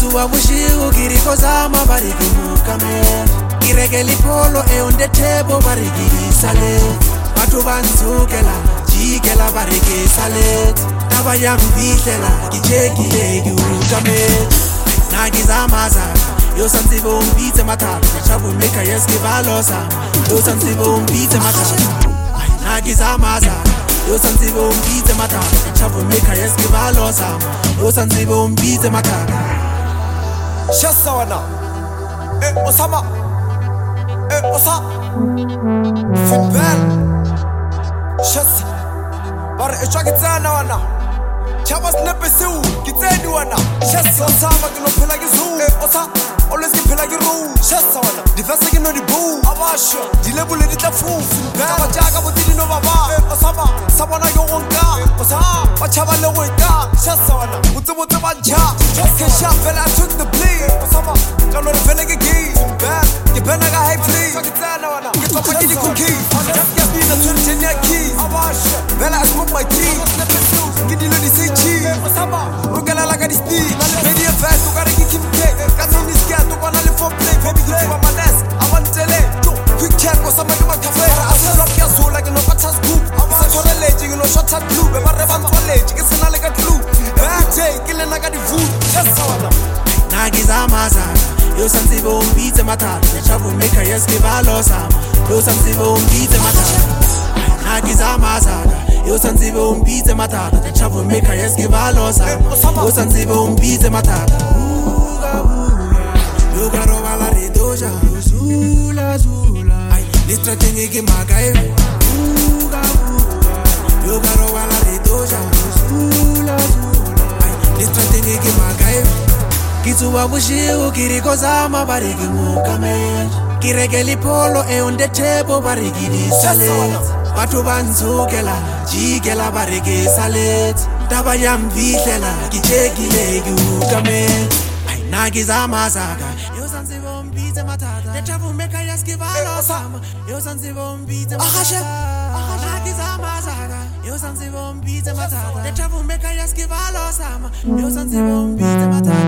tsuwa bushigo ke di kozama ba re ke mokamela ke reke lepolo e on the table ba re ke isale batho ba ntsukela jikela ba re ke sale taba ya mbihlela ke tshekile ke ukamela na ke zamazana yo santi bombitse mathata trouble maker yes ke balosa yo santi bombitse mathata na ke zamazana yo santi bombitse mathata trouble maker yes ke balosa yo santi bombitse mathata shasa wana osama osa football shasa bare echakitsana wana chaba snepe seu kitseni wana shasa osama ke no phela ke zoo osa always ke phela ke roll shasa wana difase ke no di boo abasho di level di tla fu ba jaka botidi no baba osama sabona yo onka osa ba chaba le weta shasa wana botse ba nja ke shafela took the bleed osama kalo re phela ke game bad ke bena ga high play sakitsana wana ke topa ke di cookie just get me the 20 keys abasho bela smoke my tea ke di lo di say cheese osama ungela la ga di steam media fast to gotta keep ka tsini skia to kwana le for play baby ke ba manes abantele quick check osama ke makafera asirap ya zola ke no patha scoop sa correlate ke no shot at blue be ba re ba college ke sena le ka clue back ke le na ka di food just wana na ke zamazana yo santi bombitse mathata trouble maker yes ke balosa yo santi bombitse mathata na ke zamazana yo santi bombitse mathata trouble maker yes ke balosa yo santi bombitse mathata yo garo bala re doja zula zula le strategy ke magai yo garo bala re doja zula zula le strategy ke magai kitsuwa bushigo ke di kozama ba re ke mokamela ke reke lepolo e on the table ba re ke di sale batho ba ntsukela jikela ba re ke sale taba ya mbihlela ke tshekile ke ukamela na ke zamazaka yo santi bombitse mathata the trouble maker yes ke balosa yo santi bombitse mathata na ke zamazaka yo santi bombitse mathata the trouble maker yes ke balosa yo santi bombitse mathata